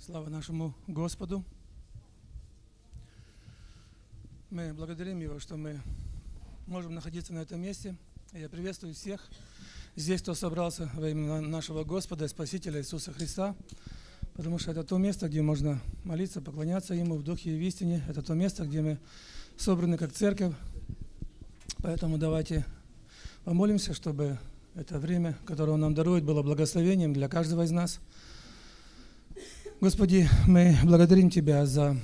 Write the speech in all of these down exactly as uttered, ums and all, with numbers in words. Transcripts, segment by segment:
Слава нашему Господу. Мы благодарим Его, что мы можем находиться на этом месте. Я приветствую всех здесь, кто собрался во имя нашего Господа и Спасителя Иисуса Христа, потому что это то место, где можно молиться, поклоняться Ему в духе и в истине. Это то место, где мы собраны как церковь. Поэтому давайте помолимся, чтобы это время, которое Он нам дарует, было благословением для каждого из нас. Господи, мы благодарим Тебя за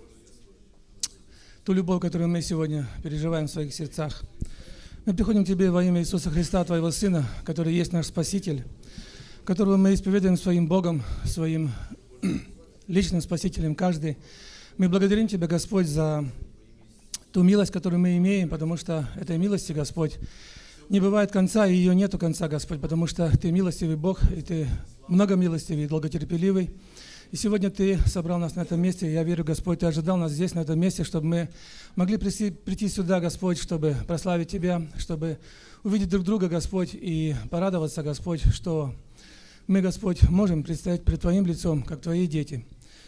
ту любовь, которую мы сегодня переживаем в своих сердцах. Мы приходим к Тебе во имя Иисуса Христа, Твоего Сына, который есть наш Спаситель, которого мы исповедуем своим Богом, своим личным Спасителем каждый. Мы благодарим Тебя, Господь, за ту милость, которую мы имеем, потому что этой милости, Господь, не бывает конца, и ее нету конца, Господь, потому что Ты милостивый Бог, и Ты многомилостивый и долготерпеливый. И сегодня Ты собрал нас на этом месте. Я верю, Господь, Ты ожидал нас здесь, на этом месте, чтобы мы могли прийти, прийти сюда, Господь, чтобы прославить Тебя, чтобы увидеть друг друга, Господь, и порадоваться, Господь, что мы, Господь, можем предстоять пред Твоим лицом, как Твои дети.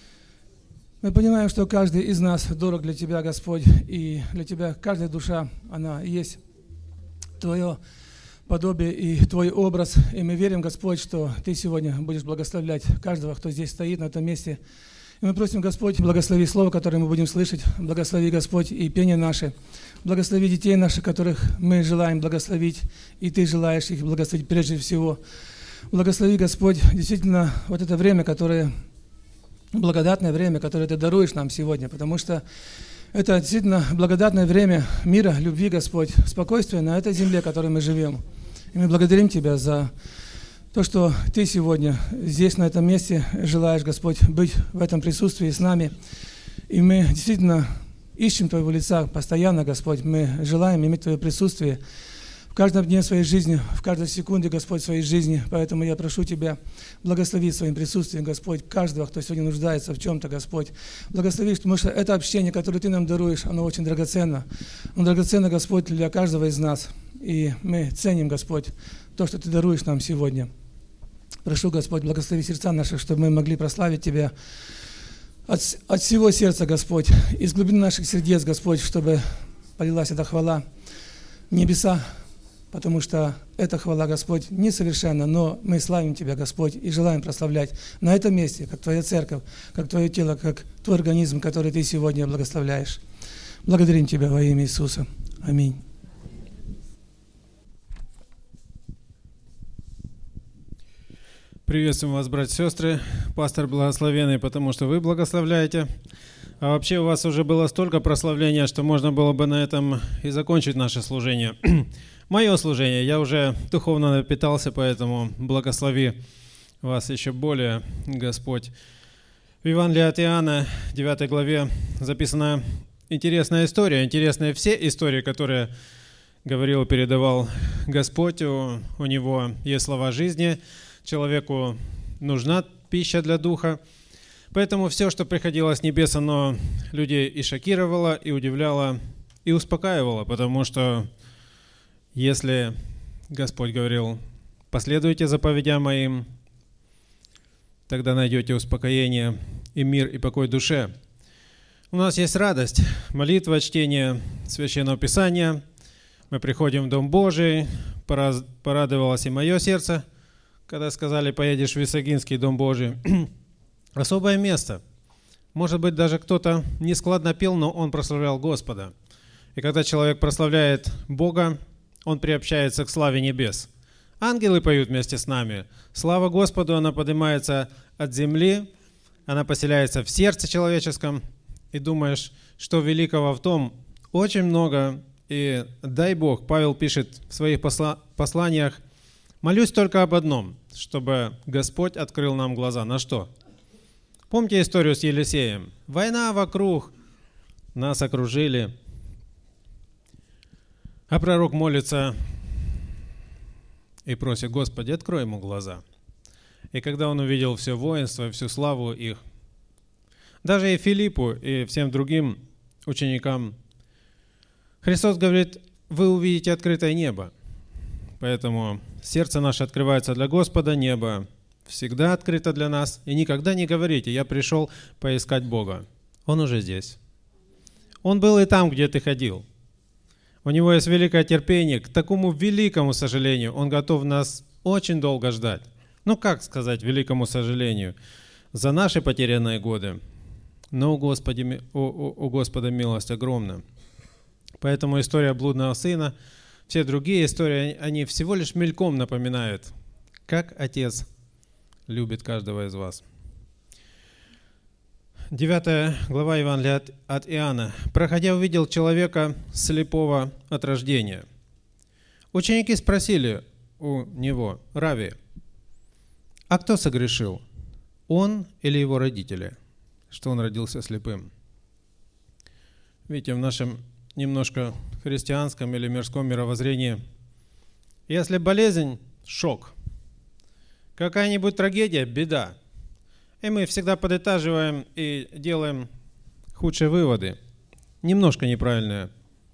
Мы понимаем, что каждый из нас дорог для Тебя, Господь, и для Тебя каждая душа, она есть Твое подобие и Твой образ. И мы верим, Господь, что Ты сегодня будешь благословлять каждого, кто здесь стоит на этом месте. И мы просим, Господь, благослови слово, которое мы будем слышать. Благослови, Господь, и пение наше. Благослови детей наших, которых мы желаем благословить, и Ты желаешь их благословить прежде всего. Благослови, Господь, действительно, вот это время, которое, благодатное время, которое Ты даруешь нам сегодня, потому что это действительно благодатное время мира, любви, Господь, спокойствия на этой земле, в которой мы живем. И мы благодарим Тебя за то, что Ты сегодня здесь, на этом месте, желаешь, Господь, быть в этом присутствии с нами. И мы действительно ищем Твоего лица постоянно, Господь. Мы желаем иметь Твое присутствие в каждом дне своей жизни, в каждой секунде, Господь, своей жизни. Поэтому я прошу Тебя, благослови своим присутствием, Господь, каждого, кто сегодня нуждается в чем-то, Господь. Благослови, потому что это общение, которое Ты нам даруешь, оно очень драгоценно. Оно драгоценно, Господь, для каждого из нас. И мы ценим, Господь, то, что Ты даруешь нам сегодня. Прошу, Господь, благослови сердца наши, чтобы мы могли прославить Тебя от, от всего сердца, Господь, из глубины наших сердец, Господь, чтобы полилась эта хвала в небеса, потому что эта хвала, Господь, несовершенна, но мы славим Тебя, Господь, и желаем прославлять на этом месте, как Твоя церковь, как Твое тело, как Твой организм, который Ты сегодня благословляешь. Благодарим Тебя во имя Иисуса. Аминь. Приветствуем вас, братья и сестры. Пастор благословенный, потому что вы благословляете. А вообще у вас уже было столько прославления, что можно было бы на этом и закончить наше служение. Мое служение, я уже духовно напитался, поэтому благослови вас еще более, Господь. В Евангелии от Иоанна, девятой главе, записана интересная история. Интересные все истории, которые говорил, передавал Господь. У, у Него есть слова жизни. Человеку нужна пища для духа. Поэтому все, что приходило с небес, оно людей и шокировало, и удивляло, и успокаивало, потому что если Господь говорил, последуйте заповедям моим, тогда найдете успокоение и мир, и покой душе. У нас есть радость, молитва, чтение Священного Писания. Мы приходим в Дом Божий, порадовалось и мое сердце, когда сказали, поедешь в Висагинский Дом Божий. Особое место. Может быть, даже кто-то нескладно пел, но он прославлял Господа. И когда человек прославляет Бога, он приобщается к славе небес. Ангелы поют вместе с нами. Слава Господу, она поднимается от земли, она поселяется в сердце человеческом. И думаешь, что великого в том очень много. И дай Бог, Павел пишет в своих посла- посланиях, молюсь только об одном, чтобы Господь открыл нам глаза. На что? Помните историю с Елисеем? Война вокруг, нас окружили. А пророк молится и просит, Господи, открой ему глаза. И когда он увидел все воинство, всю славу их, даже и Филиппу, и всем другим ученикам, Христос говорит, вы увидите открытое небо. Поэтому сердце наше открывается для Господа, небо всегда открыта для нас. И никогда не говорите: я пришел поискать Бога. Он уже здесь. Он был и там, где ты ходил. У него есть великое терпение. К такому великому сожалению, он готов нас очень долго ждать. Ну, как сказать, великому сожалению? За наши потерянные годы. Но у, Господи, у, у, у Господа милость огромна. Поэтому история блудного сына, все другие истории, они всего лишь мельком напоминают, как Отец любит каждого из вас. Девятая глава Евангелия от, от Иоанна. «Проходя, увидел человека слепого от рождения. Ученики спросили у него: Рави, а кто согрешил, он или его родители, что он родился слепым?» Видите, в нашем немножко христианском или мирском мировоззрении, если болезнь – шок, какая-нибудь трагедия – беда. И мы всегда подытаживаем и делаем худшие выводы. Немножко неправильное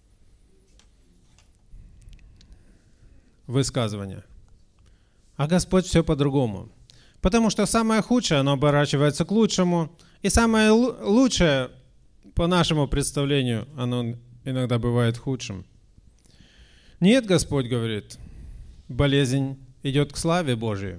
высказывание. А Господь все по-другому. Потому что самое худшее, оно оборачивается к лучшему. И самое лучшее, по нашему представлению, оно иногда бывает худшим. Нет, Господь говорит, болезнь идет к славе Божией.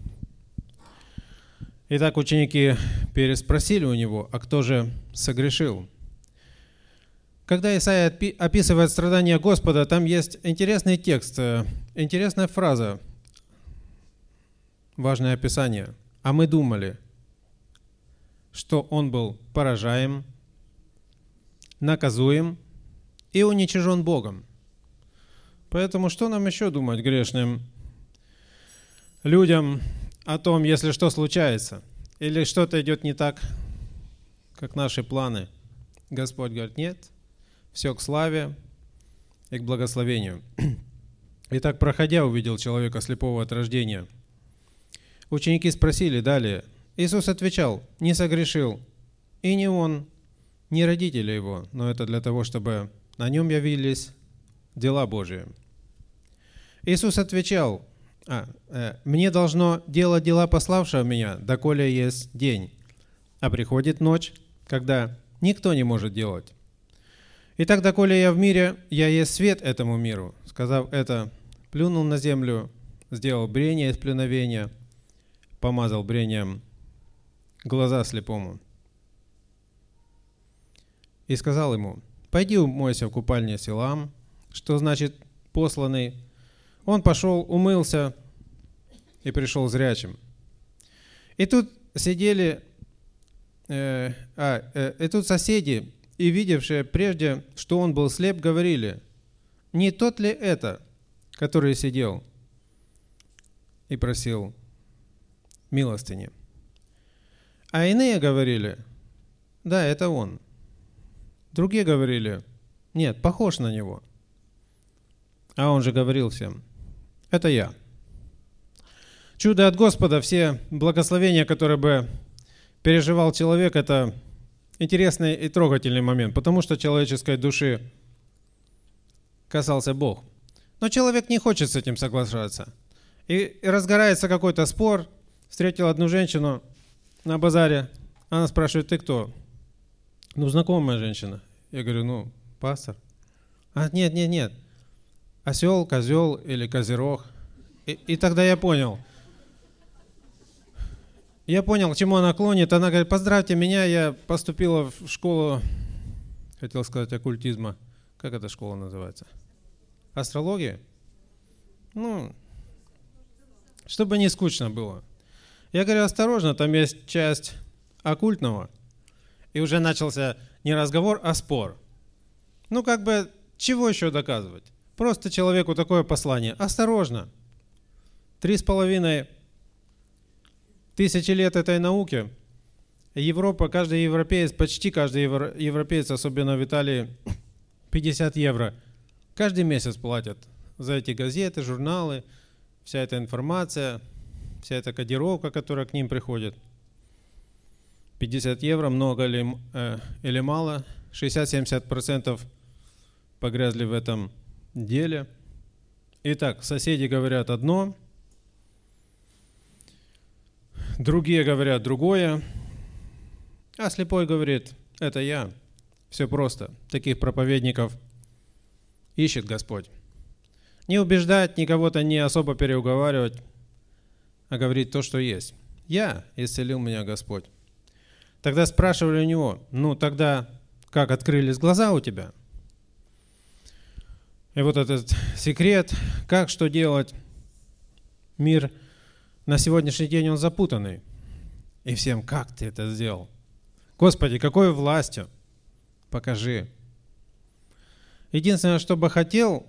Итак, ученики переспросили у него: а кто же согрешил? Когда Исаия описывает страдания Господа, там есть интересный текст, интересная фраза, важное описание. А мы думали, что он был поражаем, наказуем и уничижен Богом. Поэтому что нам еще думать, грешным людям, о том, если что случается, или что-то идет не так, как наши планы? Господь говорит: нет, все к славе и к благословению. Итак, проходя, увидел человека слепого от рождения. Ученики спросили далее. Иисус отвечал: не согрешил и не он, ни родители его, но это для того, чтобы на нем явились дела Божии. Иисус отвечал: а, э, «Мне должно делать дела пославшего меня, доколе есть день, а приходит ночь, когда никто не может делать. Итак, доколе я в мире, я есть свет этому миру». Сказав это, плюнул на землю, сделал брение из плюновения, помазал брением глаза слепому и сказал ему: «Пойди умойся в купальне Силам», что значит «посланный». Он пошел, умылся и пришел зрячим. И тут сидели, э, а, э, и тут соседи, и видевшие прежде, что он был слеп, говорили: не тот ли это, который сидел и просил милостыни? А иные говорили: да, это он. Другие говорили: нет, похож на него. А он же говорил всем: это я. Чудо от Господа, все благословения, которые бы переживал человек, это интересный и трогательный момент, потому что человеческой души касался Бог. Но человек не хочет с этим соглашаться. И разгорается какой-то спор. Встретил одну женщину на базаре. Она спрашивает: ты кто? Ну, знакомая женщина. Я говорю: ну, пастор. А, нет, нет, нет. Осел, козел или козерог. И, и тогда я понял. Я понял, к чему она клонит. Она говорит: поздравьте меня, я поступила в школу, хотел сказать, оккультизма. Как эта школа называется? Астрология? Ну, чтобы не скучно было. Я говорю: осторожно, там есть часть оккультного. И уже начался не разговор, а спор. Ну, как бы, чего еще доказывать? Просто человеку такое послание: осторожно. Три с половиной тысячи лет этой науки. Европа, каждый европеец, почти каждый европеец, особенно в Италии, пятьдесят евро каждый месяц платят за эти газеты, журналы, вся эта информация, вся эта кодировка, которая к ним приходит. пятьдесят евро, много ли э, или мало? шестьдесят-семьдесят процентов погрязли в этом деле. Итак, соседи говорят одно, другие говорят другое, а слепой говорит, это я. Все просто. Таких проповедников ищет Господь. Не убеждать, ни кого-то не особо переуговаривать, а говорить то, что есть. Я исцелил меня Господь. Тогда спрашивали у него, ну тогда как открылись глаза у тебя? И вот этот секрет, как что делать, мир на сегодняшний день он запутанный. И всем, как ты это сделал? Господи, какой властью? Покажи. Единственное, что бы хотел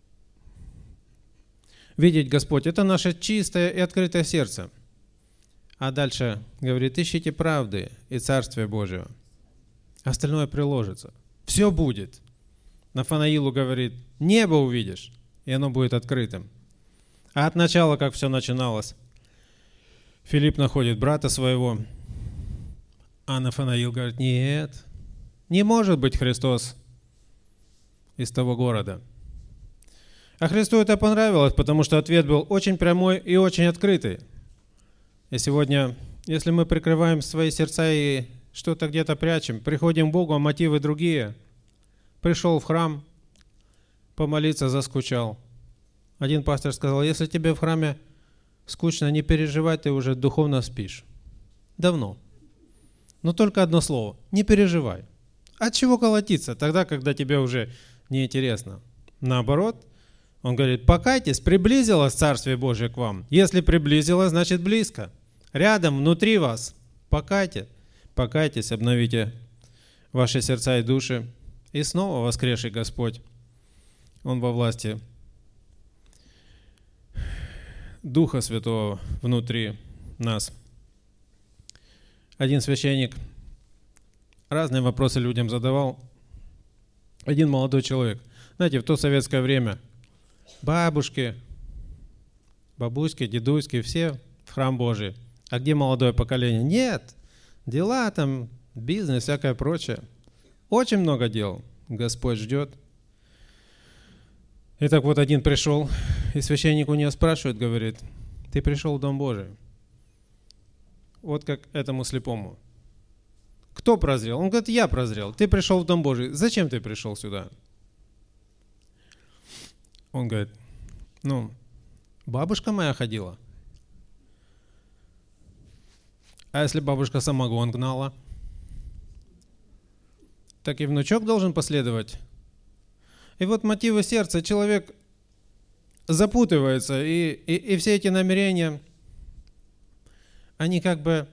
видеть Господь, это наше чистое и открытое сердце. А дальше говорит, ищите правды и Царствия Божьего. Остальное приложится. Все будет. Нафанаилу говорит, небо увидишь, и оно будет открытым. А от начала, как все начиналось, Филипп находит брата своего, а Нафанаил говорит, нет, не может быть Христос из того города. А Христу это понравилось, потому что ответ был очень прямой и очень открытый. И сегодня, если мы прикрываем свои сердца и что-то где-то прячем, приходим к Богу, а мотивы другие. Пришел в храм, помолиться, заскучал. Один пастор сказал, если тебе в храме скучно, не переживай, ты уже духовно спишь. Давно. Но только одно слово, не переживай. От чего колотиться тогда, когда тебе уже неинтересно? Наоборот, он говорит, покайтесь, приблизилось Царствие Божие к вам. Если приблизилось, значит близко. Рядом, внутри вас. Покайтесь, покайтесь, обновите ваши сердца и души. И снова воскресший Господь, Он во власти Духа Святого внутри нас. Один священник разные вопросы людям задавал. Один молодой человек. Знаете, в то советское время бабушки, бабуськи, дедуськи, все в храм Божий. А где молодое поколение? Нет, дела там, бизнес, всякое прочее. Очень много дел. Господь ждет. И так вот один пришел, и священник у него спрашивает, говорит, ты пришел в Дом Божий. Вот как этому слепому. Кто прозрел? Он говорит, я прозрел. Ты пришел в Дом Божий. Зачем ты пришел сюда? Он говорит, ну, бабушка моя ходила. А если бабушка самогон гнала? Так и внучок должен последовать. И вот мотивы сердца, человек запутывается, и, и, и все эти намерения, они как бы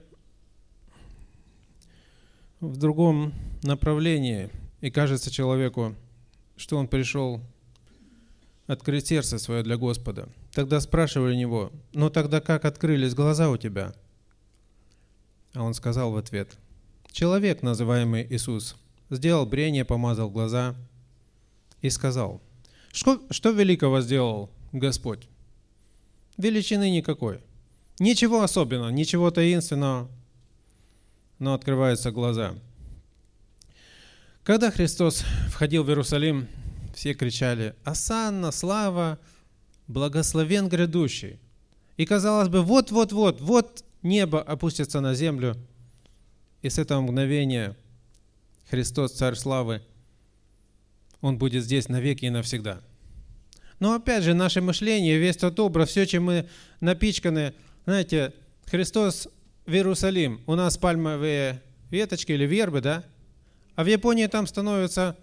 в другом направлении. И кажется человеку, что он пришел открыть сердце свое для Господа. Тогда спрашивали него, ну тогда как открылись глаза у тебя? А он сказал в ответ, человек, называемый Иисус, сделал брение, помазал глаза и сказал, что, что великого сделал Господь? Величины никакой. Ничего особенного, ничего таинственного, но открываются глаза. Когда Христос входил в Иерусалим, все кричали «Осанна, слава, благословен грядущий». И казалось бы, вот-вот-вот, вот небо опустится на землю, и с этого мгновения Христос, Царь славы, Он будет здесь навеки и навсегда. Но опять же, наше мышление, весь тот образ, все, чем мы напичканы, знаете, Христос в Иерусалим, у нас пальмовые веточки или вербы, да? А в Японии там становится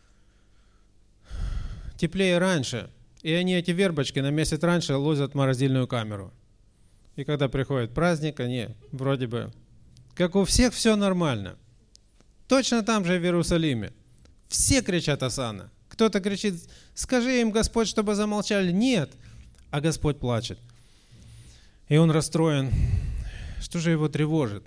теплее раньше, и они, эти вербочки, на месяц раньше лозят в морозильную камеру. И когда приходит праздник, они вроде бы, как у всех, все нормально. Точно там же в Иерусалиме. Все кричат «Осанна». Кто-то кричит «Скажи им, Господь, чтобы замолчали». Нет, а Господь плачет. И он расстроен. Что же его тревожит?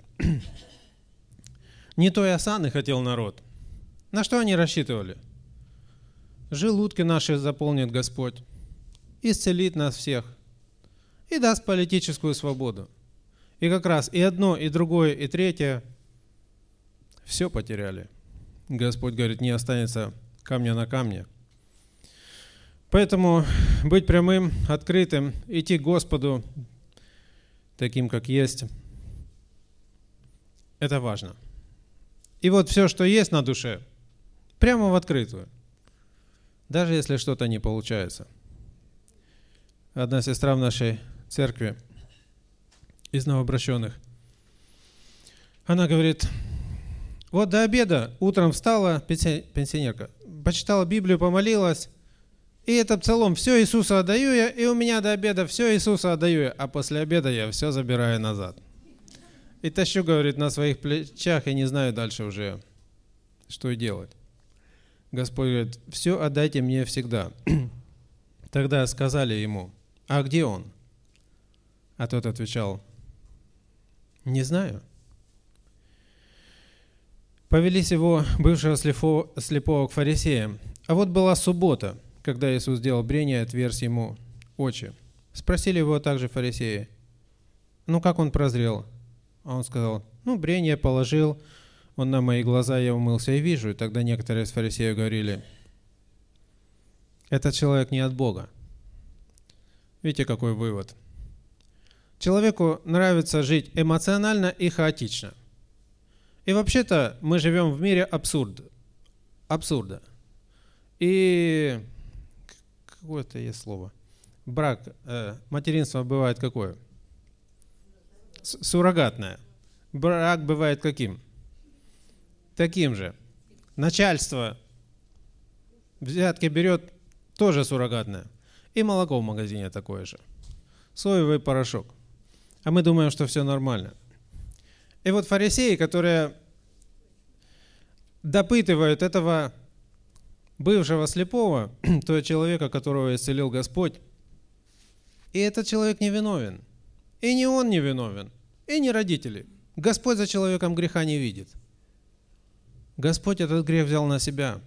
Не той осанны хотел народ. На что они рассчитывали? Желудки наши заполнит Господь, исцелит нас всех и даст политическую свободу. И как раз и одно, и другое, и третье все потеряли. Господь говорит, не останется камня на камне. Поэтому быть прямым, открытым, идти к Господу таким, как есть, Это важно. И вот все, что есть на душе, прямо в открытую. Даже если что-то не получается. Одна сестра в нашей церкви из новообращенных, она говорит, вот до обеда утром встала пенсионерка, почитала Библию, помолилась, и это псалом «Все Иисуса отдаю я», и у меня до обеда «Все Иисуса отдаю я», а после обеда я все забираю назад. И тащу, говорит, на своих плечах, и не знаю дальше уже, что и делать. Господь говорит, все отдайте мне всегда. Тогда сказали ему, а где он? А тот отвечал, не знаю. Повели его, бывшего слепого, к фарисеям. А вот была суббота, когда Иисус сделал брение и отверз ему очи. Спросили его также фарисеи, ну как он прозрел? А он сказал, ну брение положил, он на мои глаза, я умылся и вижу. И тогда некоторые из фарисеев говорили, этот человек не от Бога. Видите, какой вывод? Человеку нравится жить эмоционально и хаотично. И вообще-то мы живем в мире абсурда. абсурда. И какое-то есть слово. Брак, э, материнство бывает какое? С- суррогатное. Брак бывает каким? Таким же. Начальство взятки берет, тоже суррогатное. И молоко в магазине такое же. Соевый порошок. А мы думаем, что все нормально. И вот фарисеи, которые допытывают этого бывшего слепого, того человека, которого исцелил Господь, и этот человек не виновен. И не он не виновен, и не родители. Господь за человеком греха не видит. Господь этот грех взял на себя.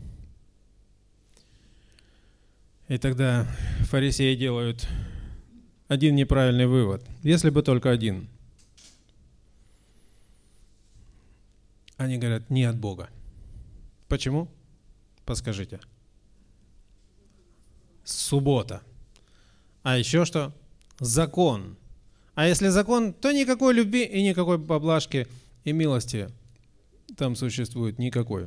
И тогда фарисеи делают один неправильный вывод. Если бы только один. Они говорят, не от Бога. Почему? Подскажите. Суббота. А еще что? Закон. А если закон, то никакой любви и никакой поблажки и милости там существует никакой.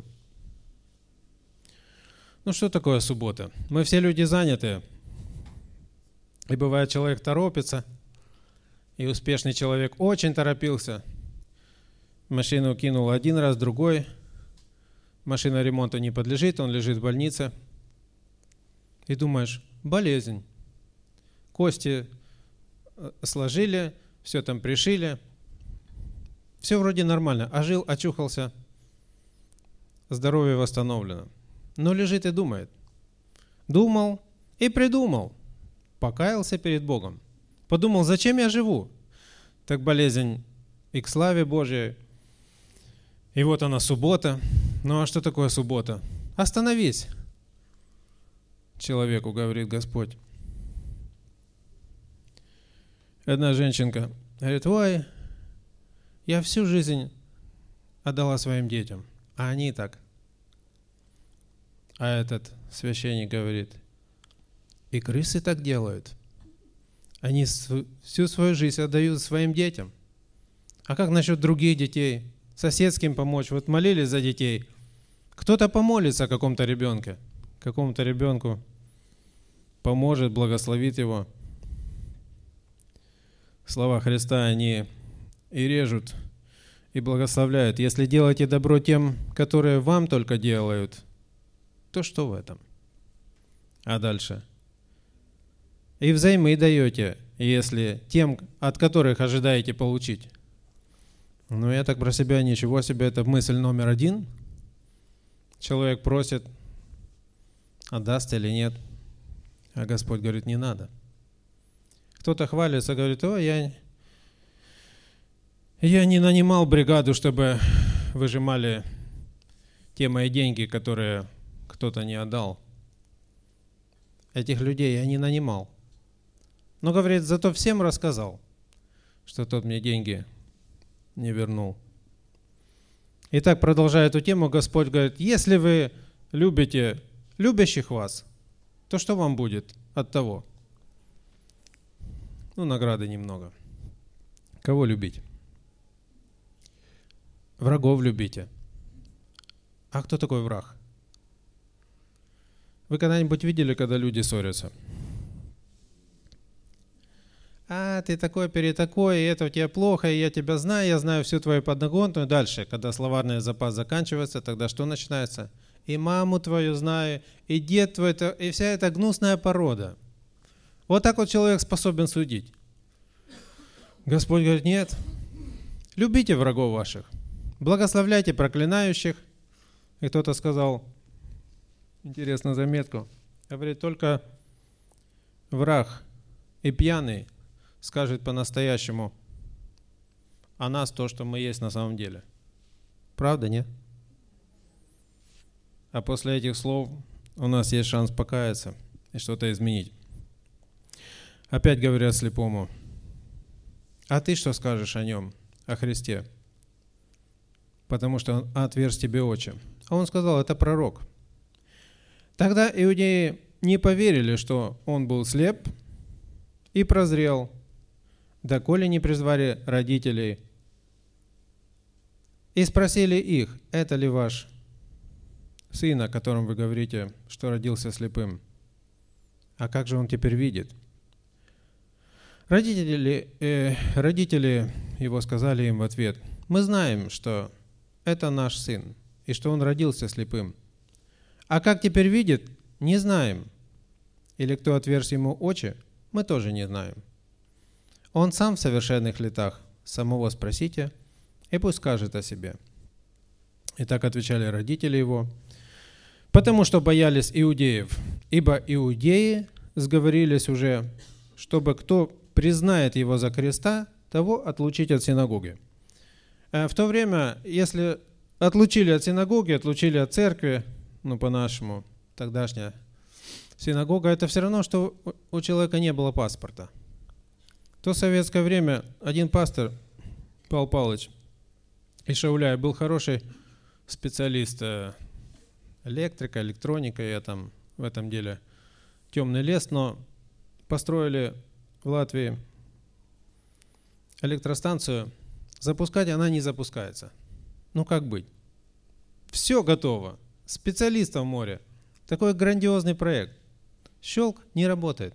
Ну что такое суббота? Мы все люди заняты. И бывает, человек торопится, и успешный человек очень торопился. Машину кинул один раз, другой. Машина ремонту не подлежит, он лежит в больнице. И думаешь, болезнь. Кости сложили, все там пришили. Все вроде нормально. Ожил, очухался. Здоровье восстановлено. Но лежит и думает. Думал и придумал. Покаялся перед Богом. Подумал, зачем я живу? Так болезнь и к славе Божьей. И вот она суббота. Ну а что такое суббота? Остановись. Человеку говорит Господь. Одна женщинка говорит, ой, я всю жизнь отдала своим детям, а они так. А этот священник говорит, и крысы так делают. Они всю свою жизнь отдают своим детям. А как насчет других детей? Соседским помочь? Вот молились за детей. Кто-то помолится о каком-то ребенке. Какому-то ребенку поможет, благословит его. Слова Христа, они и режут, и благословляют. Если делаете добро тем, которые вам только делают, то что в этом? А дальше? И взаймы даете, если тем, от которых ожидаете получить. Ну, я так про себя, ничего себе, это мысль номер один. Человек просит, отдаст или нет. А Господь говорит, не надо. Кто-то хвалится, говорит, о, я, я не нанимал бригаду, чтобы выжимали те мои деньги, которые кто-то не отдал. Этих людей я не нанимал. Но, говорит, зато всем рассказал, что тот мне деньги не вернул. Итак, продолжая эту тему, Господь говорит, если вы любите любящих вас, то что вам будет от того? Ну, награды немного. Кого любить? врагов любите. А кто такой враг? Вы когда-нибудь видели, когда люди ссорятся? А, ты такой, перетакой, и это у тебя плохо, и я тебя знаю, я знаю всю твою подноготную. Дальше, когда словарный запас заканчивается, тогда что начинается? И маму твою знаю, и дед твой, и вся эта гнусная порода. Вот так вот человек способен судить. Господь говорит, нет, любите врагов ваших, благословляйте проклинающих. И кто-то сказал, интересную заметку, говорит, только враг и пьяный скажет по-настоящему о нас то, что мы есть на самом деле. Правда, нет? А после этих слов у нас есть шанс покаяться и что-то изменить. Опять говорят слепому, а ты что скажешь о нем, о Христе? Потому что он отверз тебе очи. А он сказал, это пророк. Тогда иудеи не поверили, что он был слеп и прозрел, доколе не призвали родителей и спросили их, это ли ваш сын, о котором вы говорите, что родился слепым? А как же он теперь видит? Родители, э, родители его сказали им в ответ, мы знаем, что это наш сын, и что он родился слепым. А как теперь видит, не знаем. Или кто отверз ему очи, мы тоже не знаем. Он сам в совершенных летах, самого спросите, и пусть скажет о себе. И так отвечали родители его, потому что боялись иудеев, ибо иудеи сговорились уже, чтобы кто признает его за креста, того отлучить от синагоги. В то время, если отлучили от синагоги, отлучили от церкви, ну по-нашему, тогдашняя синагога, это все равно, что у человека не было паспорта. В то советское время один пастор, Павел Павлович из Шауляя, был хороший специалист, электрика, электроника, я там в этом деле темный лес, но построили в Латвии электростанцию, запускать она не запускается. Ну как быть? Все готово, специалистов море, такой грандиозный проект. Щелк, не работает.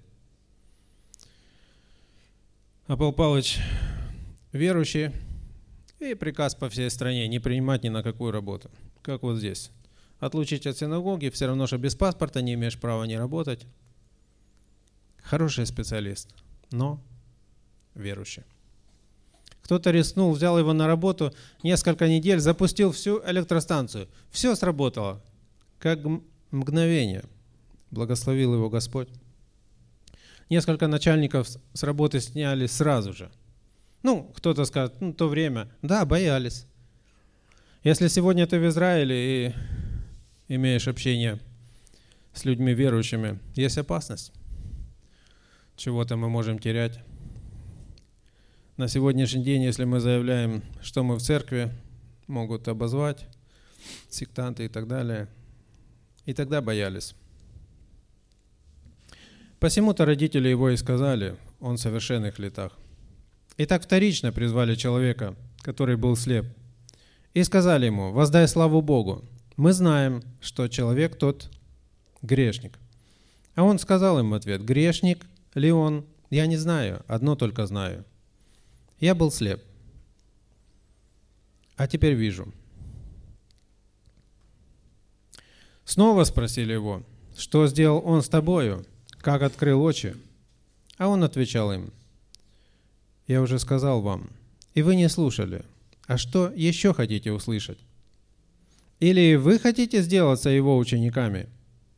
А Павел Павлович верующий, и приказ по всей стране не принимать ни на какую работу. Как вот здесь. Отлучить от синагоги, все равно, что без паспорта не имеешь права не работать. Хороший специалист, но верующий. Кто-то рискнул, взял его на работу, несколько недель, запустил всю электростанцию. Все сработало, как мгновение. Благословил его Господь. Несколько начальников с работы сняли сразу же. Ну, кто-то скажет, ну, то время. Да, боялись. Если сегодня ты в Израиле и имеешь общение с людьми верующими, есть опасность. Чего-то мы можем терять. На сегодняшний день, если мы заявляем, что мы в церкви, могут обозвать сектанты и так далее. И тогда боялись. Посему-то родители его и сказали, он в совершенных летах. И так вторично призвали человека, который был слеп, и сказали ему, воздай славу Богу. Мы знаем, что человек тот грешник. А он сказал им в ответ, грешник ли он? Я не знаю, одно только знаю. Я был слеп, а теперь вижу. Снова спросили его, что сделал он с тобою, как открыл очи? А он отвечал им, я уже сказал вам, и вы не слушали. А что еще хотите услышать? Или вы хотите сделаться его учениками?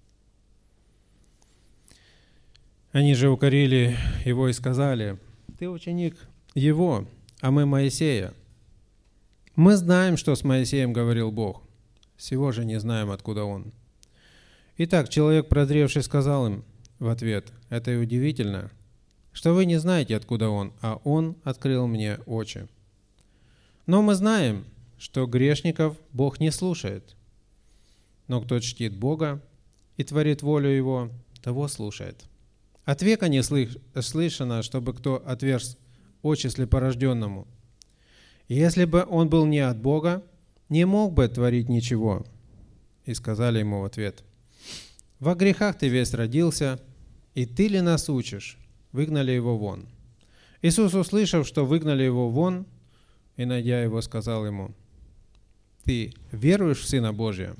Они же укорили его и сказали, ты ученик его, а мы Моисея. Мы знаем, что с Моисеем говорил Бог, сего же не знаем, откуда он. Итак, человек, прозревший, сказал им в ответ, это и удивительно, что вы не знаете, откуда он, а он открыл мне очи. Но мы знаем, что грешников Бог не слушает, но кто чтит Бога и творит волю Его, того слушает. От века не слышано, чтобы кто отверз очи слепорожденному. И если бы он был не от Бога, не мог бы творить ничего. И сказали ему в ответ: во грехах ты весь родился, и ты ли нас учишь? Выгнали его вон. Иисус, услышав, что выгнали его вон, и, найдя его, сказал ему: ты веруешь в Сына Божия?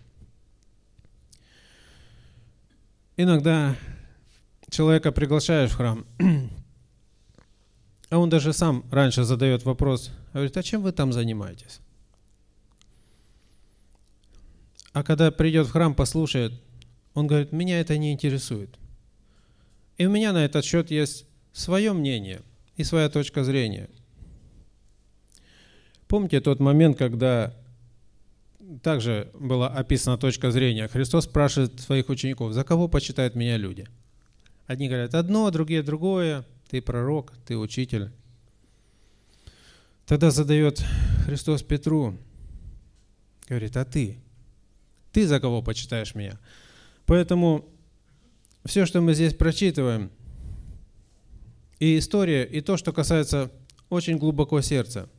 Иногда человека приглашаешь в храм, а он даже сам раньше задает вопрос, говорит: а чем вы там занимаетесь? А когда придет в храм, послушает, он говорит: меня это не интересует. И у меня на этот счет есть свое мнение и своя точка зрения. Помните тот момент, когда также была описана точка зрения? Христос спрашивает своих учеников: за кого почитают меня люди? Одни говорят одно, другие другое. Ты пророк, ты учитель. Тогда задает Христос Петру, говорит: а ты? Ты за кого почитаешь меня? Поэтому все, что мы здесь прочитываем, и история, и то, что касается очень глубоко сердца.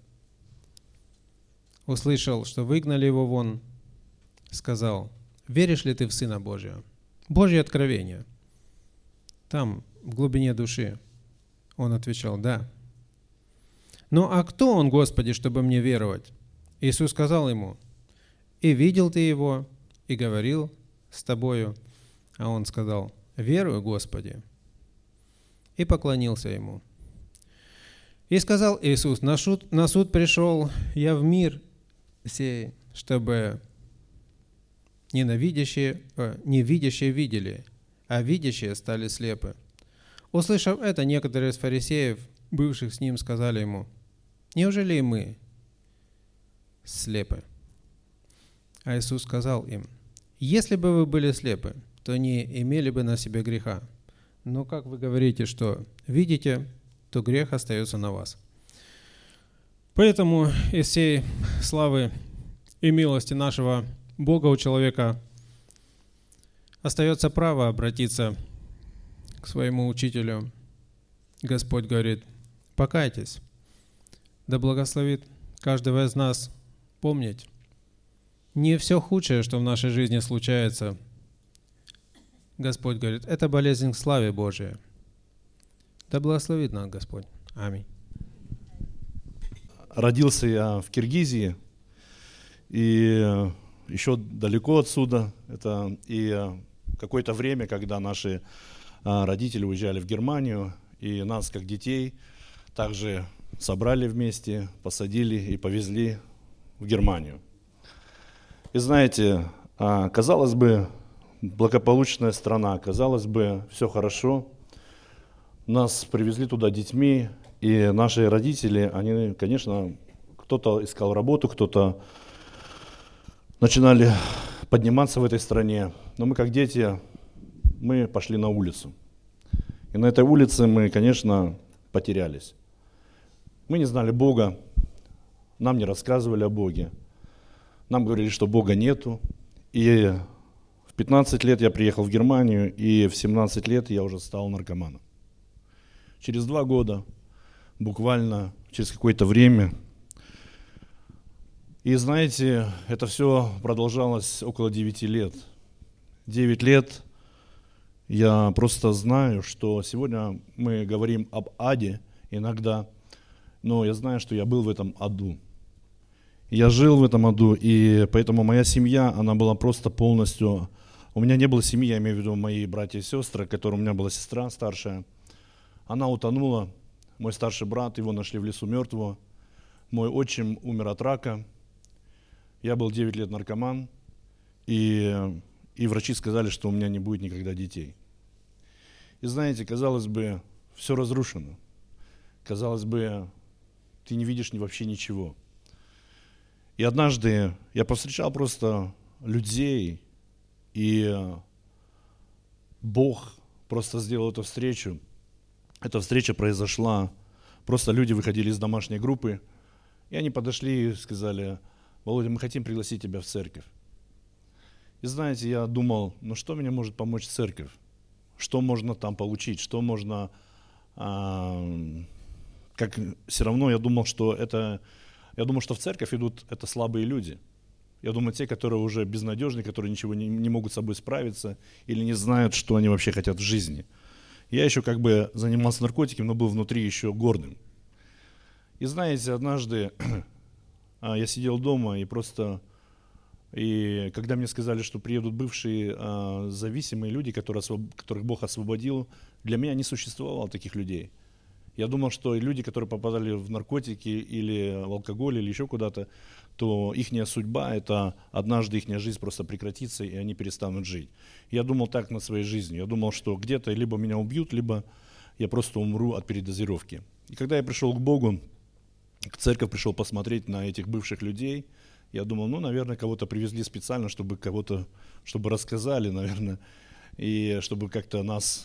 Услышал, что выгнали его вон, сказал: веришь ли ты в Сына Божия? Божье откровение. Там, в глубине души, он отвечал: да. Ну а кто он, Господи, чтобы мне веровать? Иисус сказал ему: и видел ты его, и говорил с тобою. А он сказал: верую, Господи. И поклонился ему. И сказал Иисус: на суд, на суд пришел я в мир сей, чтобы ненавидящие, э, невидящие видели, а видящие стали слепы. Услышав это, некоторые из фарисеев, бывших с ним, сказали ему: неужели и мы слепы? А Иисус сказал им: если бы вы были слепы, то не имели бы на себе греха. Но как вы говорите, что видите, то грех остается на вас. Поэтому из всей славы и милости нашего Бога у человека остается право обратиться к своему учителю. Господь говорит: покайтесь. Да благословит каждого из нас помнить: не все худшее, что в нашей жизни случается, Господь говорит, это болезнь к славе Божией. Да благословит нас Господь. Аминь. Родился я в Киргизии, и еще далеко отсюда. Это и какое-то время, когда наши родители уезжали в Германию, и нас, как детей, также собрали вместе, посадили и повезли в Германию. И знаете, казалось бы, благополучная страна, казалось бы, все хорошо. Нас привезли туда детьми, и наши родители, они, конечно, кто-то искал работу, кто-то начинали подниматься в этой стране. Но мы, как дети, мы пошли на улицу. И на этой улице мы, конечно, потерялись. Мы не знали Бога, нам не рассказывали о Боге. Нам говорили, что Бога нету. И в пятнадцать лет я приехал в Германию, и в семнадцать лет я уже стал наркоманом. Через два года, буквально через какое-то время. И знаете, это все продолжалось около девяти лет. Девять лет я просто знаю, что сегодня мы говорим об аде иногда, но я знаю, что я был в этом аду. Я жил в этом аду, и поэтому моя семья, она была просто полностью... У меня не было семьи, я имею в виду мои братья и сестры, которая у меня была сестра старшая. Она утонула, мой старший брат, его нашли в лесу мертвого. Мой отчим умер от рака. Я был девять лет наркоман, и, и врачи сказали, что у меня не будет никогда детей. И знаете, казалось бы, все разрушено. Казалось бы, ты не видишь вообще ничего. И однажды я повстречал просто людей, и Бог просто сделал эту встречу. Эта встреча произошла, просто люди выходили из домашней группы, и они подошли и сказали: Володя, мы хотим пригласить тебя в церковь. И знаете, я думал, ну что мне может помочь церковь? Что можно там получить? Что можно... А, как все равно я думал, что это... Я думал, что в церковь идут это слабые люди. Я думаю, те, которые уже безнадежны, которые ничего не, не могут с собой справиться или не знают, что они вообще хотят в жизни. Я еще как бы занимался наркотиками, но был внутри еще гордым. И знаете, однажды я сидел дома и просто... И когда мне сказали, что приедут бывшие а, зависимые люди, которые освоб... которых Бог освободил, для меня не существовало таких людей. Я думал, что люди, которые попадали в наркотики или в алкоголь или еще куда-то, то их судьба – это однажды их жизнь просто прекратится, и они перестанут жить. Я думал так над своей жизнью. Я думал, что где-то либо меня убьют, либо я просто умру от передозировки. И когда я пришел к Богу, в церковь пришел посмотреть на этих бывших людей, я думал, ну, наверное, кого-то привезли специально, чтобы кого-то, чтобы рассказали, наверное, и чтобы как-то нас,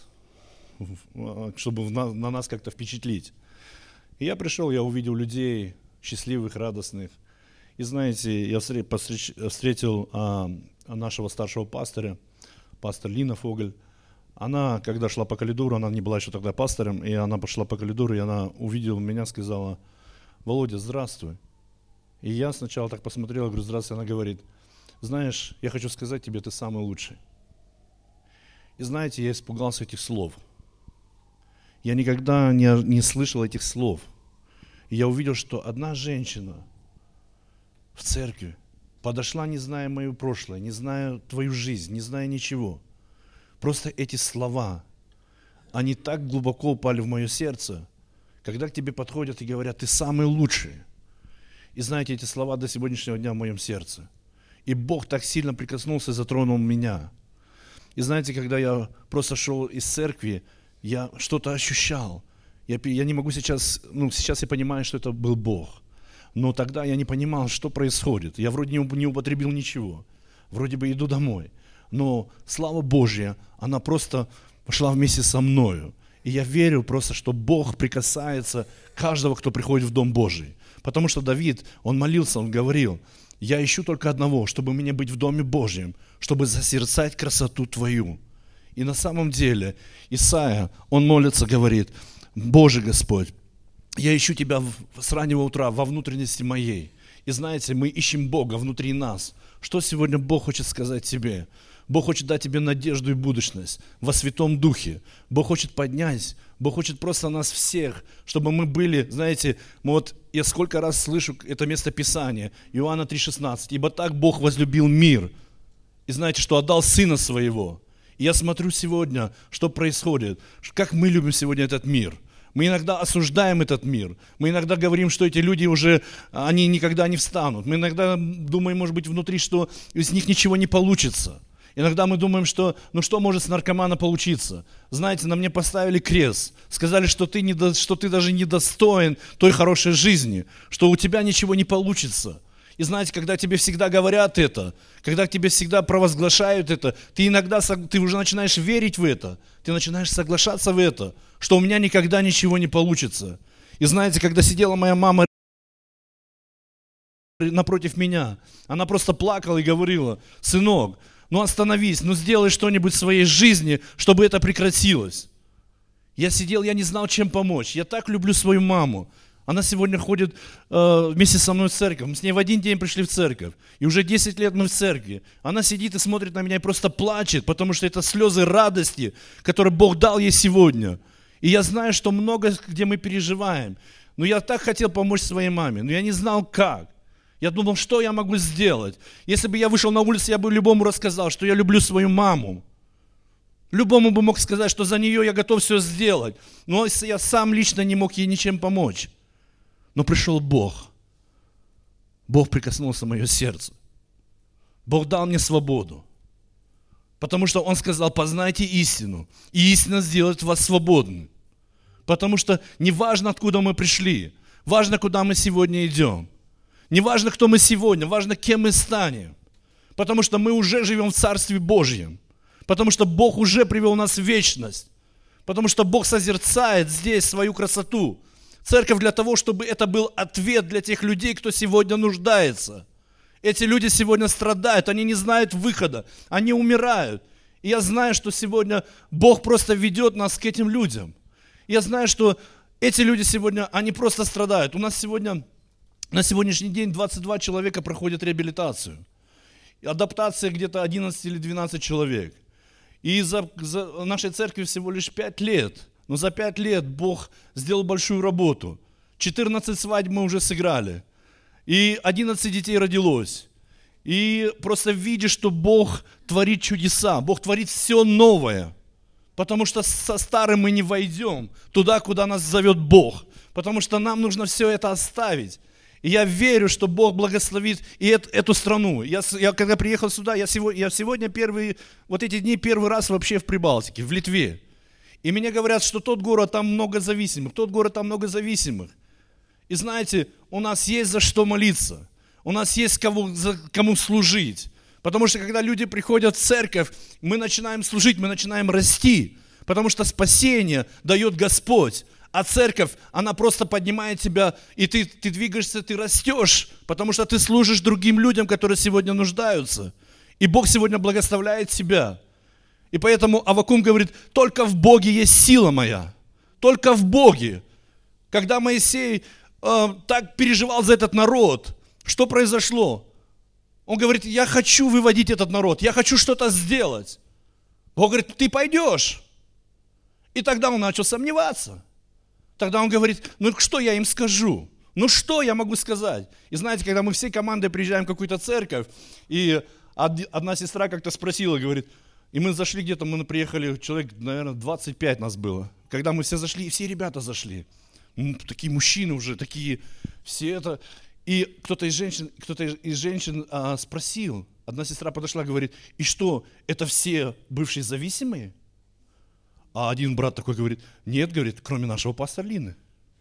чтобы на, на нас как-то впечатлить. И я пришел, я увидел людей счастливых, радостных. И знаете, я встретил а, нашего старшего пастора, пастор Лина Фогль. Она, когда шла по коридору, она не была еще тогда пастором, и она пошла по коридору, и она увидела меня, сказала: Володя, здравствуй. И я сначала так посмотрел, говорю, здравствуй. Она говорит: знаешь, я хочу сказать тебе, ты самый лучший. И знаете, я испугался этих слов. Я никогда не, не слышал этих слов. И я увидел, что одна женщина в церкви подошла, не зная мое прошлое, не зная твою жизнь, не зная ничего. Просто эти слова, они так глубоко упали в мое сердце, когда к тебе подходят и говорят: ты самый лучший. И знаете, эти слова до сегодняшнего дня в моем сердце. И Бог так сильно прикоснулся и затронул меня. И знаете, когда я просто шел из церкви, я что-то ощущал. Я, я не могу сейчас, ну сейчас я понимаю, что это был Бог. Но тогда я не понимал, что происходит. Я вроде не, не употребил ничего. Вроде бы иду домой. Но слава Божья, она просто пошла вместе со мною. И я верю просто, что Бог прикасается каждого, кто приходит в Дом Божий. Потому что Давид, он молился, он говорил: я ищу только одного, чтобы мне быть в Доме Божьем, чтобы созерцать красоту Твою. И на самом деле Исаия, он молится, говорит: Боже Господь, я ищу Тебя с раннего утра во внутренности моей. И знаете, мы ищем Бога внутри нас. Что сегодня Бог хочет сказать тебе? Бог хочет дать тебе надежду и будущность во Святом Духе. Бог хочет поднять, Бог хочет просто нас всех, чтобы мы были, знаете, мы вот, я сколько раз слышу это место Писания, Иоанна три шестнадцать, ибо так Бог возлюбил мир, и знаете, что отдал Сына Своего. И я смотрю сегодня, что происходит, как мы любим сегодня этот мир. Мы иногда осуждаем этот мир. Мы иногда говорим, что эти люди уже, они никогда не встанут. Мы иногда думаем, может быть, внутри, что из них ничего не получится. Иногда мы думаем, что ну что может с наркомана получиться? Знаете, на мне поставили крест. Сказали, что ты, не до, что ты даже не достоин той хорошей жизни, что у тебя ничего не получится. И знаете, когда тебе всегда говорят это, когда тебе всегда провозглашают это, ты иногда ты уже начинаешь верить в это, ты начинаешь соглашаться в это, что у меня никогда ничего не получится. И знаете, когда сидела моя мама напротив меня, она просто плакала и говорила: сынок, ну остановись, ну сделай что-нибудь в своей жизни, чтобы это прекратилось. Я сидел, я не знал, чем помочь. Я так люблю свою маму. Она сегодня ходит э, вместе со мной в церковь. Мы с ней в один день пришли в церковь. И уже десять лет мы в церкви. Она сидит и смотрит на меня и просто плачет, потому что это слезы радости, которые Бог дал ей сегодня. И я знаю, что много где мы переживаем. Но я так хотел помочь своей маме, но я не знал как. Я думал, что я могу сделать. Если бы я вышел на улицу, я бы любому рассказал, что я люблю свою маму. Любому бы мог сказать, что за нее я готов все сделать. Но я сам лично не мог ей ничем помочь. Но пришел Бог. Бог прикоснулся в мое сердце. Бог дал мне свободу. Потому что Он сказал: познайте истину, и истина сделает вас свободным. Потому что не важно, откуда мы пришли, важно, куда мы сегодня идем. Не важно, кто мы сегодня, важно, кем мы станем. Потому что мы уже живем в Царстве Божьем. Потому что Бог уже привел нас в вечность. Потому что Бог созерцает здесь свою красоту. Церковь для того, чтобы это был ответ для тех людей, кто сегодня нуждается. Эти люди сегодня страдают, они не знают выхода, они умирают. И я знаю, что сегодня Бог просто ведет нас к этим людям. Я знаю, что эти люди сегодня, они просто страдают. У нас сегодня, на сегодняшний день двадцать два человека проходят реабилитацию. адаптация где-то одиннадцать или двенадцать человек. И за, за нашей церкви всего лишь пять лет. Но за пять лет Бог сделал большую работу. четырнадцать свадьб мы уже сыграли. И одиннадцать детей родилось. И просто видишь, что Бог творит чудеса. Бог творит все новое. Потому что со старым мы не войдем туда, куда нас зовет Бог. Потому что нам нужно все это оставить. И я верю, что Бог благословит и эту, эту страну. Я, я когда приехал сюда, я сегодня, я сегодня первый, вот эти дни первый раз вообще в Прибалтике, в Литве. И мне говорят, что тот город, там много зависимых, тот город, там много зависимых. И знаете, у нас есть за что молиться. У нас есть кому, за, кому служить. Потому что когда люди приходят в церковь, мы начинаем служить, мы начинаем расти. Потому что спасение дает Господь. А церковь, она просто поднимает тебя, и ты, ты двигаешься, ты растешь, потому что ты служишь другим людям, которые сегодня нуждаются. И Бог сегодня благословляет тебя. И поэтому Аввакум говорит, только в Боге есть сила моя. Только в Боге. Когда Моисей э, так переживал за этот народ, что произошло? Он говорит, я хочу выводить этот народ, я хочу что-то сделать. Бог говорит, ты пойдешь. И тогда он начал сомневаться. Тогда он говорит, ну что я им скажу? Ну что я могу сказать? И знаете, когда мы всей командой приезжаем в какую-то церковь, и одна сестра как-то спросила, говорит, и мы зашли где-то, мы приехали, человек, наверное, двадцать пять нас было. Когда мы все зашли, и все ребята зашли. Такие мужчины уже, такие, все это. И кто-то из женщин, кто-то из женщин а, спросил, одна сестра подошла, говорит, и что, это все бывшие зависимые? А один брат такой говорит, нет, говорит, кроме нашего пастора Лины.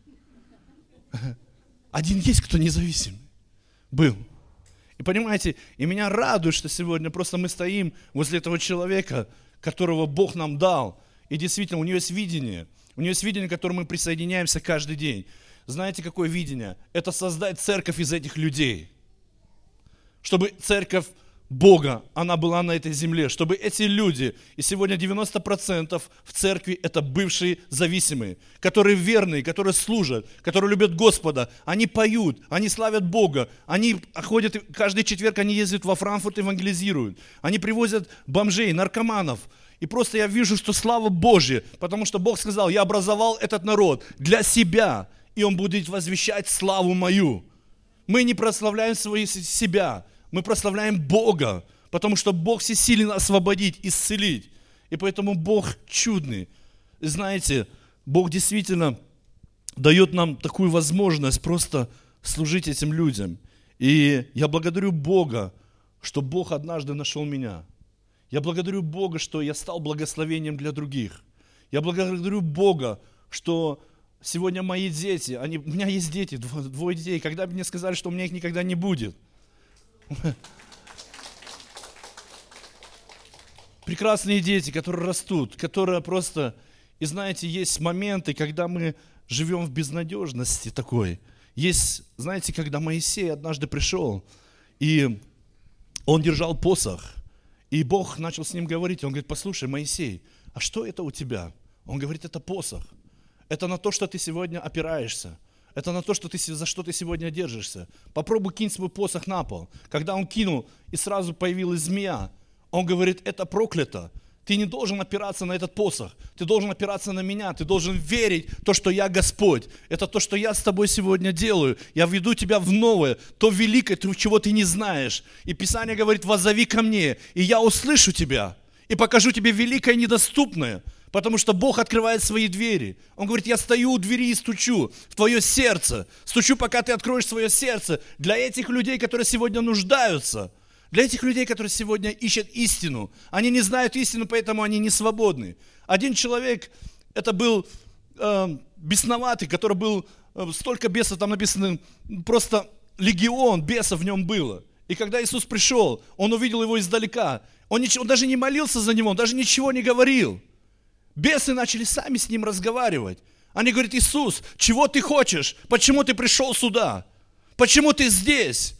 Один есть, кто независимый. Был. И понимаете, и меня радует, что сегодня просто мы стоим возле этого человека, которого Бог нам дал. И действительно, у него есть видение. У него есть видение, к которому мы присоединяемся каждый день. Знаете, какое видение? Это создать церковь из этих людей. Чтобы церковь Бога, она была на этой земле, чтобы эти люди, и сегодня девяносто процентов в церкви это бывшие зависимые, которые верные, которые служат, которые любят Господа, они поют, они славят Бога, они ходят, каждый четверг они ездят во Франкфурт, евангелизируют, они привозят бомжей, наркоманов, и просто я вижу, что слава Божья, потому что Бог сказал, я образовал этот народ для себя, и он будет возвещать славу мою. Мы не прославляем свои себя, мы прославляем Бога, потому что Бог всесилен освободить, исцелить. И поэтому Бог чудный. И знаете, Бог действительно дает нам такую возможность просто служить этим людям. И я благодарю Бога, что Бог однажды нашел меня. Я благодарю Бога, что я стал благословением для других. Я благодарю Бога, что сегодня мои дети, они, у меня есть дети, двое детей, когда мне сказали, что у меня их никогда не будет. Прекрасные дети, которые растут, которые просто, и знаете, есть моменты, когда мы живем в безнадежности такой. Есть, знаете, когда Моисей однажды пришел, и он держал посох, и Бог начал с ним говорить, он говорит, послушай, Моисей, а что это у тебя? Он говорит, это посох, это на то, что ты сегодня опираешься. Это на то, что ты, за что ты сегодня держишься. Попробуй кинь свой посох на пол. Когда он кинул, и сразу появилась змея, он говорит, это проклято. Ты не должен опираться на этот посох. Ты должен опираться на меня. Ты должен верить в то, что я Господь. Это то, что я с тобой сегодня делаю. Я веду тебя в новое, то великое, то, чего ты не знаешь. И Писание говорит, воззови ко мне, и я услышу тебя. И покажу тебе великое и недоступное. Потому что Бог открывает свои двери. Он говорит, я стою у двери и стучу в твое сердце. Стучу, пока ты откроешь свое сердце. Для этих людей, которые сегодня нуждаются. Для этих людей, которые сегодня ищут истину. Они не знают истину, поэтому они не свободны. Один человек, это был э, бесноватый, который был, э, столько бесов, там написано, просто легион бесов в нем было. И когда Иисус пришел, он увидел его издалека. Он, ничего, он даже не молился за него, он даже ничего не говорил. Бесы начали сами с ним разговаривать. Они говорят, Иисус, чего ты хочешь? Почему ты пришел сюда? Почему ты здесь?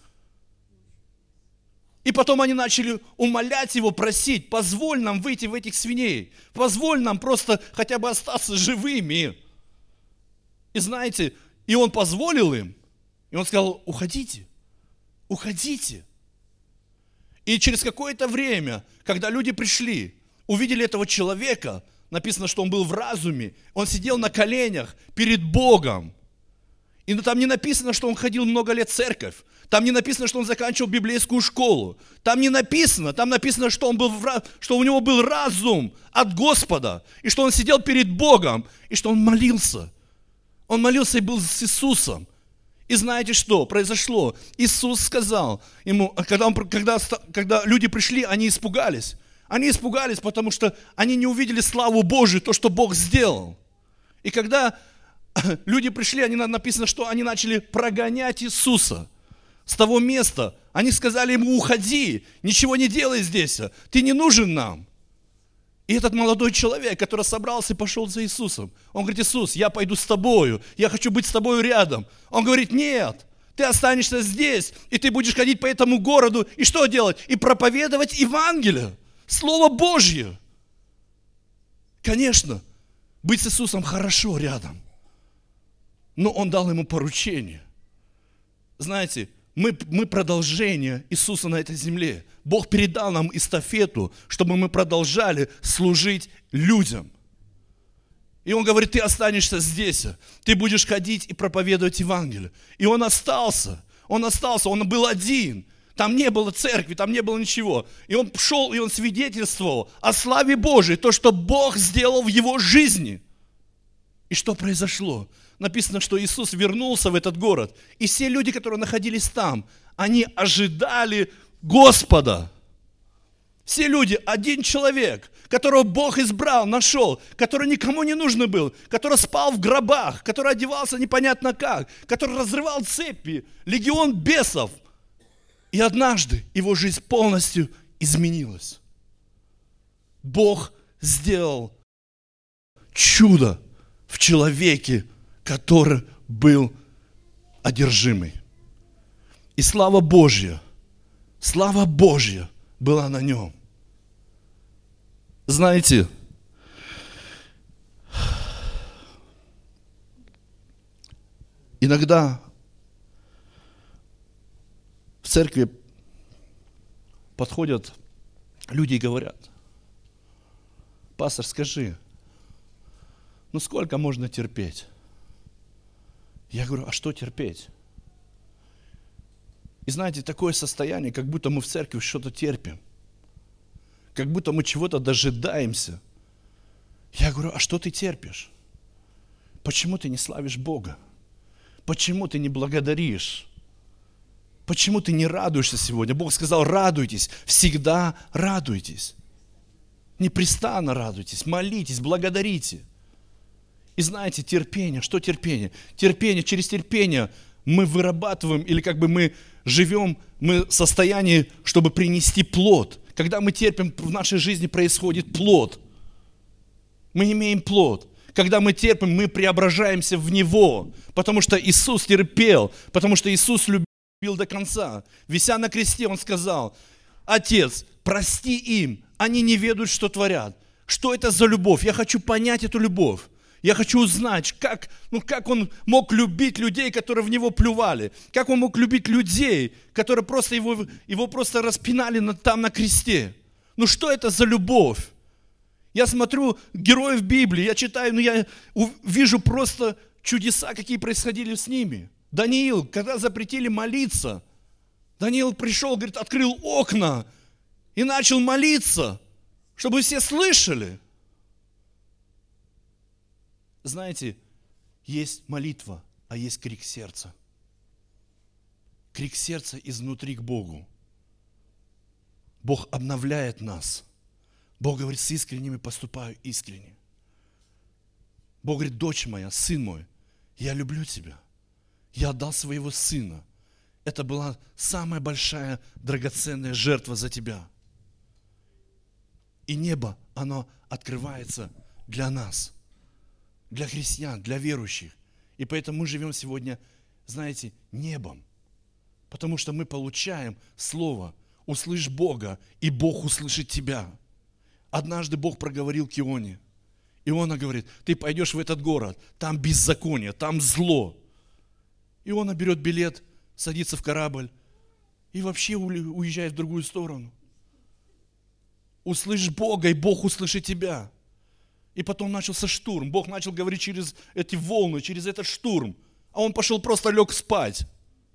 И потом они начали умолять его, просить, позволь нам выйти в этих свиней. Позволь нам просто хотя бы остаться живыми. И знаете, и он позволил им. И он сказал, уходите, уходите. И через какое-то время, когда люди пришли, увидели этого человека, написано, что он был в разуме, он сидел на коленях перед Богом. И там не написано, что он ходил много лет в церковь. Там не написано, что он заканчивал библейскую школу. Там не написано. Там написано, что, он был в, что у него был разум от Господа. И что он сидел перед Богом. И что он молился. Он молился и был с Иисусом. И знаете что произошло? Иисус сказал ему, когда, он, когда, когда люди пришли, они испугались. Они испугались, потому что они не увидели славу Божию, то, что Бог сделал. И когда люди пришли, они, написано, что они начали прогонять Иисуса с того места. Они сказали ему: уходи, ничего не делай здесь, ты не нужен нам. И этот молодой человек, который собрался и пошел за Иисусом, он говорит: Иисус, я пойду с тобою, я хочу быть с тобою рядом. Он говорит: нет, ты останешься здесь, и ты будешь ходить по этому городу, и что делать? И проповедовать Евангелие, Слово Божье. Конечно, быть с Иисусом хорошо рядом, но он дал ему поручение. Знаете, мы, мы продолжение Иисуса на этой земле. Бог передал нам эстафету, чтобы мы продолжали служить людям. И Он говорит: ты останешься здесь, ты будешь ходить и проповедовать Евангелие. И он остался, он остался, он был один. Там не было церкви, там не было ничего. И он шел, и он свидетельствовал о славе Божией, то, что Бог сделал в его жизни. И что произошло? Написано, что Иисус вернулся в этот город. И все люди, которые находились там, они ожидали Господа. Все люди, один человек, которого Бог избрал, нашел, который никому не нужен был, который спал в гробах, который одевался непонятно как, который разрывал цепи, легион бесов. И однажды его жизнь полностью изменилась. Бог сделал чудо в человеке, который был одержимый. И слава Божья, слава Божья была на нем. Знаете, иногда в церкви подходят люди и говорят: пастор, скажи, ну сколько можно терпеть? Я говорю: а что терпеть? И знаете, такое состояние, как будто мы в церкви что-то терпим. Как будто мы чего-то дожидаемся. Я говорю: а что ты терпишь? Почему ты не славишь Бога? Почему ты не благодаришь? Почему ты не радуешься сегодня? Бог сказал: радуйтесь, всегда радуйтесь. Непрестанно радуйтесь, молитесь, благодарите. И знаете, терпение, что терпение? Терпение, через терпение мы вырабатываем, или как бы мы живем, мы в состоянии, чтобы принести плод. Когда мы терпим, в нашей жизни происходит плод. Мы имеем плод. Когда мы терпим, мы преображаемся в Него. Потому что Иисус терпел, потому что Иисус любил до конца. Вися на кресте, Он сказал: Отец, прости им, они не ведают, что творят. Что это за любовь? Я хочу понять эту любовь. Я хочу узнать, как, ну, как Он мог любить людей, которые в Него плювали. Как Он мог любить людей, которые просто его, его просто распинали на, там на кресте. Ну что это за любовь? Я смотрю героев Библии, я читаю, но я вижу просто чудеса, какие происходили с ними. Даниил, когда запретили молиться, Даниил пришел, говорит, открыл окна и начал молиться, чтобы все слышали. Знаете, есть молитва, а есть крик сердца. Крик сердца изнутри к Богу. Бог обновляет нас. Бог говорит: с искренними поступаю искренне. Бог говорит: дочь моя, сын мой, я люблю тебя. Я отдал своего сына. Это была самая большая драгоценная жертва за тебя. И небо, оно открывается для нас. Для христиан, для верующих. И поэтому мы живем сегодня, знаете, небом. Потому что мы получаем слово: услышь Бога, и Бог услышит тебя. Однажды Бог проговорил к Ионе. Иона говорит: ты пойдешь в этот город, там беззаконие, там зло. Иона берет билет, садится в корабль и вообще уезжает в другую сторону. Услышь Бога, и Бог услышит тебя. И потом начался штурм. Бог начал говорить через эти волны, через этот штурм. А он пошел просто лег спать.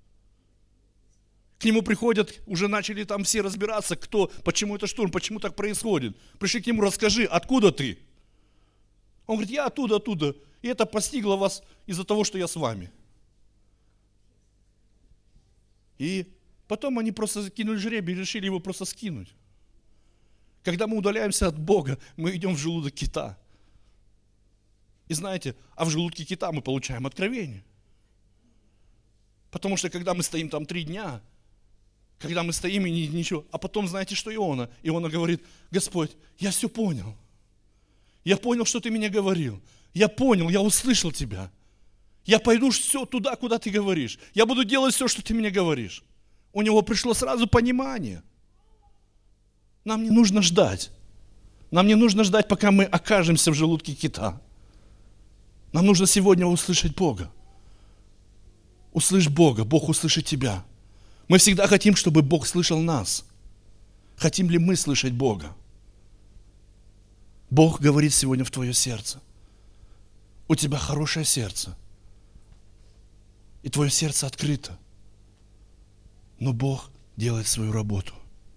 К нему приходят, уже начали там все разбираться, кто, почему это штурм, почему так происходит. Пришли к нему, расскажи, откуда ты? Он говорит, я оттуда, оттуда. И это постигло вас из-за того, что я с вами. И потом они просто кинули жребий и решили его просто скинуть. Когда мы удаляемся от Бога, мы идем в желудок кита. И знаете, а в желудке кита мы получаем откровение. Потому что когда мы стоим там три дня, когда мы стоим и ничего, а потом знаете, что Иона? Иона говорит, Господь, я все понял. Я понял, что ты мне говорил. Я понял, я услышал тебя. Я пойду все туда, куда ты говоришь. Я буду делать все, что ты мне говоришь. У него пришло сразу понимание. Нам не нужно ждать. Нам не нужно ждать, пока мы окажемся в желудке кита. Нам нужно сегодня услышать Бога. Услышь Бога, Бог услышит тебя. Мы всегда хотим, чтобы Бог слышал нас. Хотим ли мы слышать Бога? Бог говорит сегодня в твое сердце. У тебя хорошее сердце. И твое сердце открыто. Но Бог делает свою работу.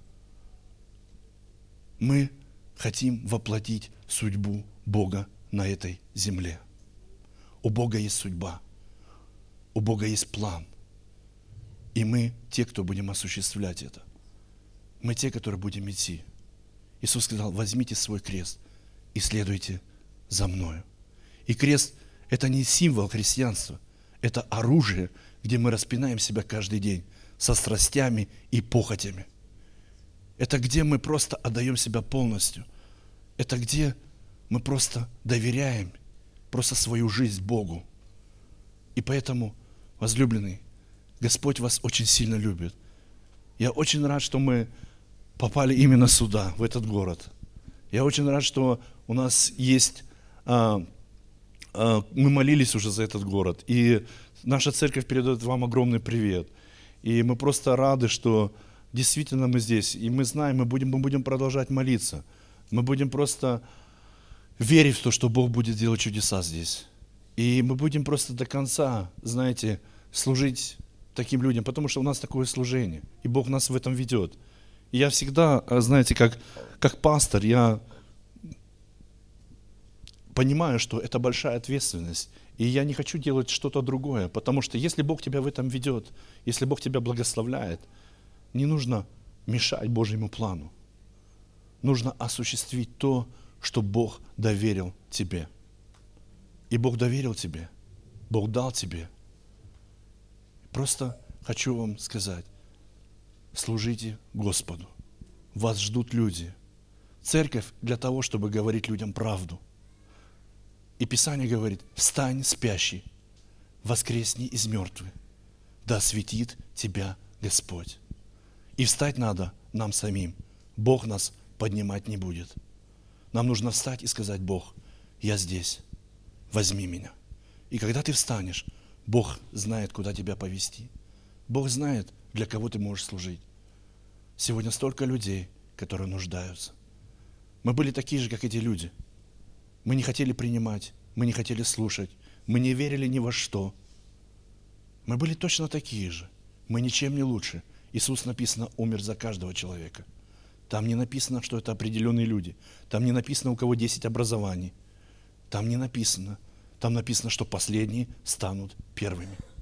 Мы хотим воплотить судьбу Бога на этой земле. У Бога есть судьба. У Бога есть план. И мы те, кто будем осуществлять это. Мы те, которые будем идти. Иисус сказал, возьмите свой крест и следуйте за мною. И крест – это не символ христианства. Это оружие, где мы распинаем себя каждый день со страстями и похотями. Это где мы просто отдаем себя полностью. Это где мы просто доверяем просто свою жизнь Богу. И поэтому, возлюбленный, Господь вас очень сильно любит. Я очень рад, что мы попали именно сюда, в этот город. Я очень рад, что у нас есть... А, а, мы молились уже за этот город. И наша церковь передает вам огромный привет. И мы просто рады, что действительно мы здесь. И мы знаем, мы будем, мы будем продолжать молиться. Мы будем просто верить в то, что Бог будет делать чудеса здесь. И мы будем просто до конца, знаете, служить таким людям, потому что у нас такое служение. И Бог нас в этом ведет. И я всегда, знаете, как, как пастор, я понимаю, что это большая ответственность. И я не хочу делать что-то другое, потому что если Бог тебя в этом ведет, если Бог тебя благословляет, не нужно мешать Божьему плану. Нужно осуществить то, что Бог доверил тебе. И Бог доверил тебе, Бог дал тебе. Просто хочу вам сказать, служите Господу. Вас ждут люди. Церковь для того, чтобы говорить людям правду. И Писание говорит, встань, спящий, воскресни из мертвых, да осветит тебя Господь. И встать надо нам самим. Бог нас поднимать не будет. Нам нужно встать и сказать, Бог, я здесь, возьми меня. И когда ты встанешь, Бог знает, куда тебя повести. Бог знает, для кого ты можешь служить. Сегодня столько людей, которые нуждаются. Мы были такие же, как эти люди. Мы не хотели принимать, мы не хотели слушать, мы не верили ни во что. Мы были точно такие же. Мы ничем не лучше. Иисус, написано, умер за каждого человека. Там не написано, что это определенные люди. Там не написано, у кого десять образований. Там не написано. Там написано, что последние станут первыми.